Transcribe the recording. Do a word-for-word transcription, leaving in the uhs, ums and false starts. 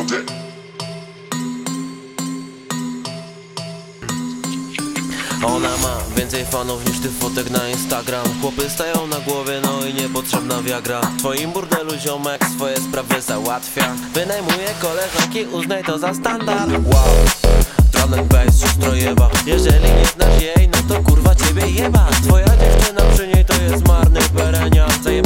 Ona ma więcej fanów niż ty fotek na Instagram. Chłopy stają na głowie, no i niepotrzebna wiagra. W twoim burdelu ziomek swoje sprawy załatwia. Wynajmuje koleżanki, uznaj to za standard. Wow, drum and bass, siostro jeba. Jeżeli nie znasz jej, no to kurwa ciebie jeba. Twoja dziewczyna przy niej to jest marny perenial.